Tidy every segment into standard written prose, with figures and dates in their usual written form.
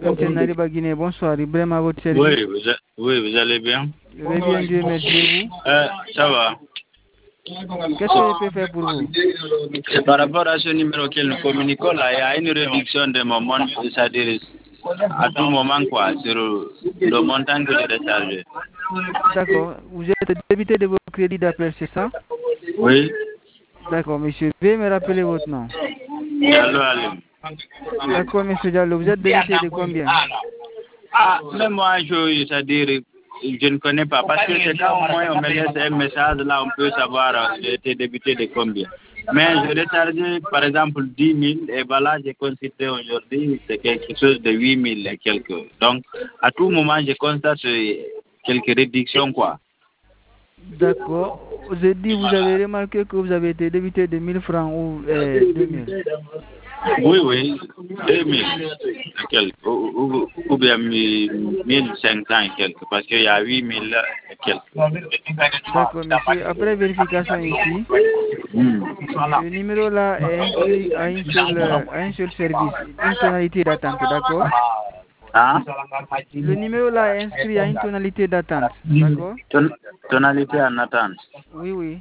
Internali Guinée, bonsoir, Ibrahim à votre service. Oui, vous allez bien? Je vais bien, Dieu merci, et vous? Ça va. Qu'est-ce que je peux faire pour vous? C'est par rapport à ce numéro que nous communiquons là, il y a une réduction de mon montant, c'est-à-dire à tout moment quoi, sur le montant que je recharge. D'accord, vous êtes débité de vos crédits d'appel, c'est ça? Oui. D'accord, monsieur, veuillez me rappeler votre nom. Diallo Alim. D'accord, monsieur Diallo, vous êtes débité de combien? Mais moi, c'est-à-dire, je ne connais pas, parce que c'est quand au moins on me laisse un message, là on peut savoir j'ai été débité de combien. Mais je recharge par exemple 10 000 et voilà, j'ai considéré aujourd'hui c'est quelque chose de 8 000 et quelques. Donc, à tout moment, je constate quelques réductions quoi. D'accord. J'ai dit, vous avez remarqué que vous avez été débité de 1000 francs ou 2000? Oui, 2000 et quelques, ou bien 1500 et quelques, parce qu'il y a 8000 et quelques. D'accord, monsieur. Après vérification ici, le numéro là est inscrit à un seul service, une tonalité d'attente, d'accord? Hein? Le numéro là est inscrit à une tonalité d'attente, d'accord? Tonalité en attente. Oui.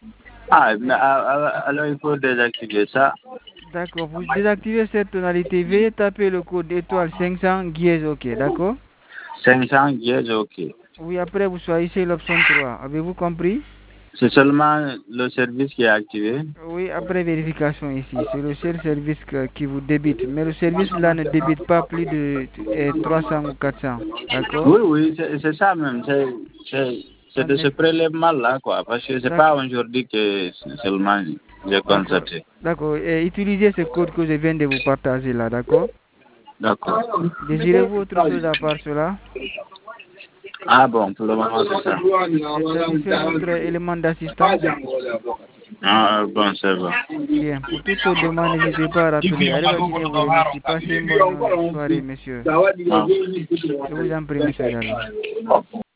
Alors il faut désactiver ça. D'accord, vous désactivez cette tonalité, veuillez taper le code étoile 500 dièse OK, d'accord? 500 dièse OK. Oui, après vous choisissez l'option 3, avez-vous compris? C'est seulement le service qui est activé? Oui, après vérification ici, c'est le seul service qui vous débite, mais le service là ne débite pas plus de 300 ou 400, d'accord? Oui, c'est ça même, c'est de ce prélèvement là quoi, parce que c'est pas aujourd'hui que seulement j'ai constaté. D'accord, utilisez ce code que je viens de vous partager là, d'accord? D'accord. Désirez-vous autre chose à part cela? Ah bon, pour le moment c'est ça. C'est un seul autre élément d'assistance? Ah bon, c'est bon. Bien, pour toute autre demande, n'hésitez pas à rappeler. Allez, Guinée vous remercie. Passez une bonne soirée, monsieur. Je vous en prie, monsieur Diallo.